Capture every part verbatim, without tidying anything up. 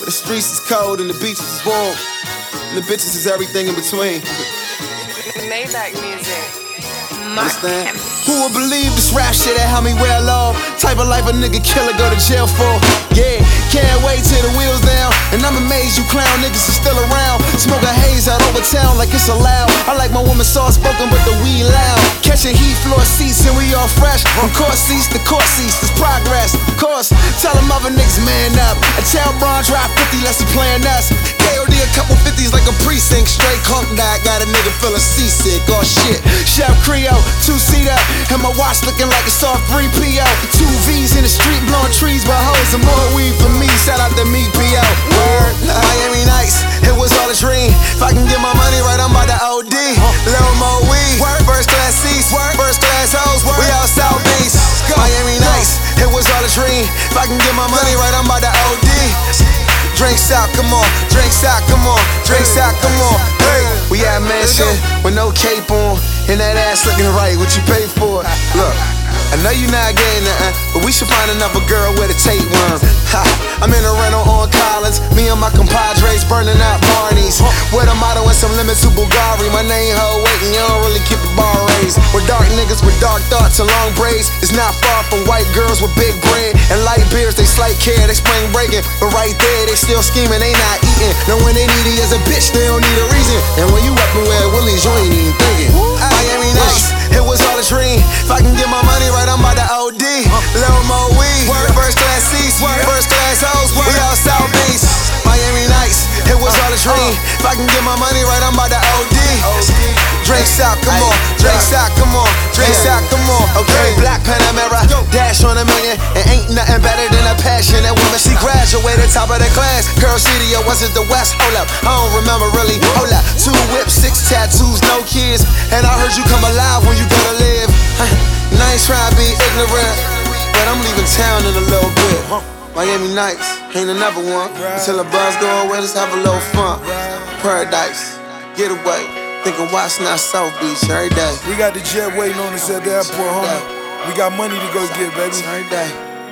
The streets is cold and the beaches is warm. And the bitches is everything in between. Maybach music. Understand? Who would believe this rap shit that helped me well off? Type of life a nigga killer go to jail for. Yeah, can't wait till the wheels down. And I'm amazed you clown niggas are still around. Smoke a haze out over town like it's allowed. I like my woman soft spoken but the weed loud. Catching heat floor seats and we all fresh. From court seats to court seats, there's progress. Of course, tell them other niggas man up. I tell Bron drive fifty less he playing us. K O D a couple fifties like a precinct. Straight clunk diet, got a nigga feeling seasick. Oh shit, Chef Creole, two-seater. And my watch looking like it's off three P O. Two V's in the street blowing trees by hoes. And more weed for me, shout out to me P O. Word, Miami nights, it was all a dream. If I can get my money right, I'm about to O D. Little more weed, first class seats, first class hoes. We out South Beach. Miami nights, it was all a dream. If I can get my money right, I'm about to O D. Drinks out, come on, drinks out, come on, drinks out, come on. Hey, we at mansion with no cape on, and that ass looking right. What you pay for? Look, I know you not getting nothing, but we should find another girl with a tapeworm. Ha, I'm in a rental on Collins, me and my compadres burning out Barney's. With a motto and some limits to Bulgari. My name ho waiting, you don't really keep the bar raised. We're dark niggas with dark thoughts and long braids. It's not far from white girls with big bread and light beards. They slight care, they spring breaking, but right there they still scheming, they not eating. Know when they needy as a bitch, they don't need a reason. And when you up and wear Willie's, you ain't even thinking. Miami nights, it was all a dream. If I can get my money right, I'm about to O D. Little more weed, first class seats, first class hoes. We out South Beach. Miami nights, it was all a dream. If I can get my money right, I'm about to O D. Drinks out, come on, drinks out, come on, drinks out, come on. Okay, black Panamera, dash on a million, and ain't nothing better than a passionate woman. She graduated top of the class. Girl City, or was it the West? Hold up, I don't remember really. Hold up, two whips, six tattoos, no kids, and I heard you come alive when you gotta live. I ain't trying to be ignorant, but I'm leaving town in a little bit. Miami nights, ain't another one. Until the buzz go away, let's have a little fun. Paradise, get away. Thinking watch not South Beach every day. We got the jet waiting on us at the airport, homie. We got money to go get, baby. Every day.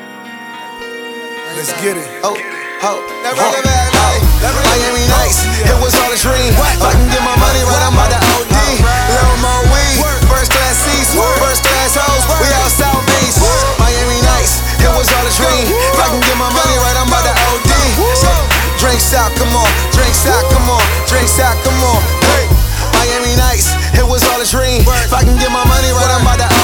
Let's get it. Oh, oh, Miami nights, it was all a dream. If I can get my money right, I'm about to O D. Little more weed, first class seats, first class hoes. We out South Beach. Miami nights, it was all a dream. If I can get my money right, I'm about to O D. Drinks out, come on, drinks out, come on, drinks out, come on. Hey, Miami nights, it was all a dream. If I can get my money right, I'm about to